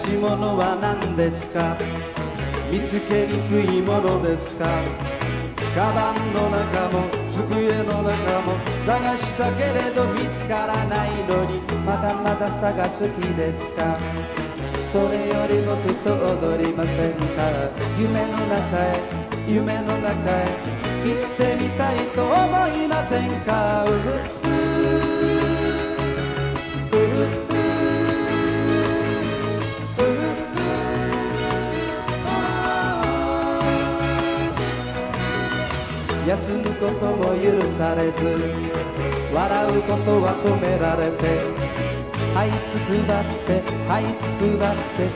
し物は何ですか？見つけにくいものですか？カバンの中も机の中も探したけれど見つからないのにまだまだ探す気ですか？それより僕と踊りませんか？夢の中へ夢の中へ行ってみたいと思いませんか？うふふうふふ休むことも許されず笑うことは止められてはいつくばってはいつくばって